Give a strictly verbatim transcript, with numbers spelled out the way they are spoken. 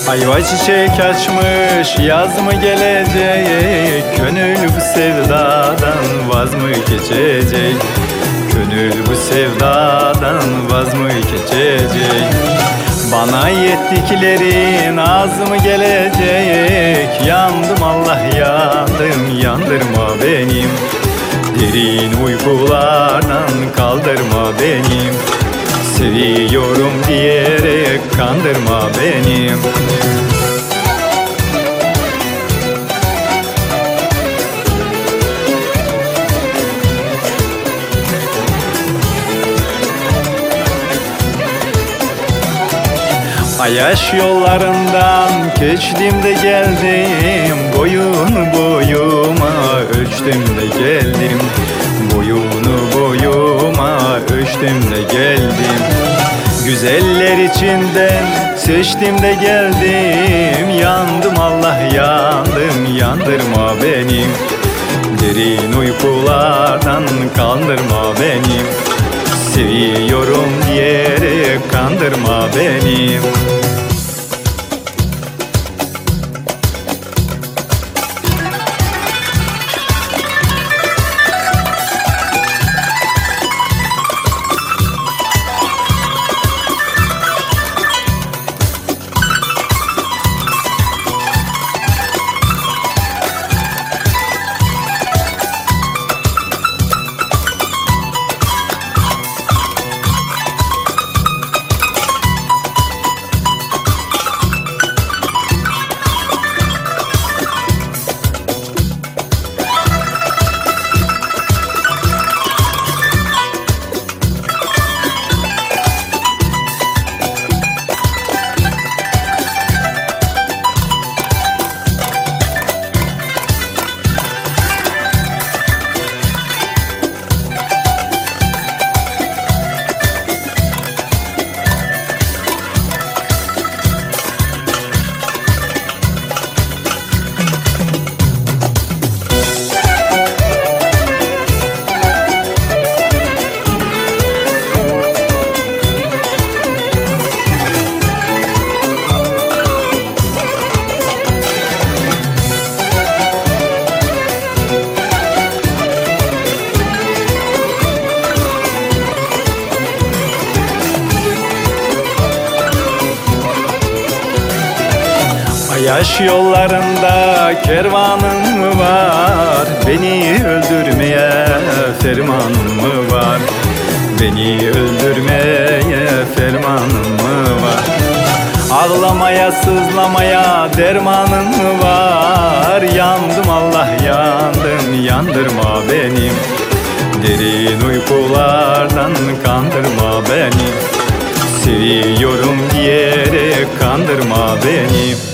Ayva çiçek açmış, yaz mı gelecek? Gönül bu sevdadan vaz mı geçecek? Gönül bu sevdadan vaz mı geçecek? Bana yettiklerin az mı gelecek? Yandım Allah yandım, yandırma benim. Derin uykulardan kaldırma benim. Seviyorum diyerek kandırma benim. Ayaş yollarından geçtim de geldim. Boyun boyuma ölçtüm de geldim. Boyunu boyuma ölçtüm de geldim. Güzeller içinden seçtim de geldim. Yandım Allah yandım, yandırma benim. Derin uykulardan kandırma benim. Seviyorum diyerek kandırma beni. Yaş yollarında kervanın mı var? Beni öldürmeye fermanın mı var? Beni öldürmeye fermanın mı var? Ağlamaya sızlamaya dermanın mı var? Yandım Allah yandım, yandırma benim. Derin uykulardan kandırma beni. Seviyorum diyerek kandırma beni.